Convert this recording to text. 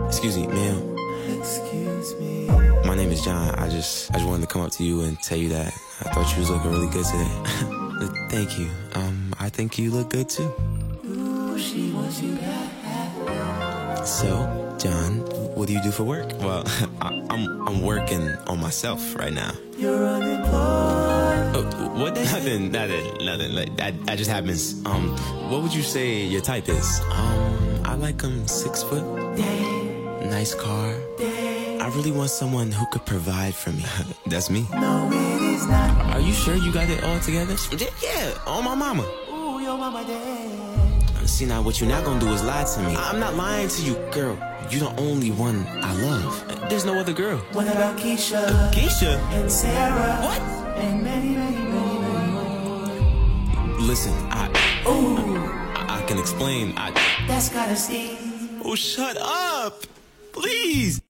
Excuse me, ma'am. Excuse me. My name is John. I just wanted to come up to you and tell you that I thought you was looking really good today. Thank you. I think you look good too. Ooh, she wants you back. So, John, what do you do for work? Well, I'm working on myself right now. You're unemployed. What? Nothing. Like that just happens. What would you say your type is? I like 6 foot. Dang. Nice car. Dang. I really want someone who could provide for me. That's me. No, it is not. Are you sure you got it all together? Yeah, on my mama. Ooh, your mama dead. See, now what you're not gonna do is lie to me. I'm not lying to you, girl. You're the only one I love. There's no other girl. What about Keisha? Keisha? And Sarah? What? And many more. Listen, Ooh, I can explain. that's gotta sting. Oh, shut up! Please!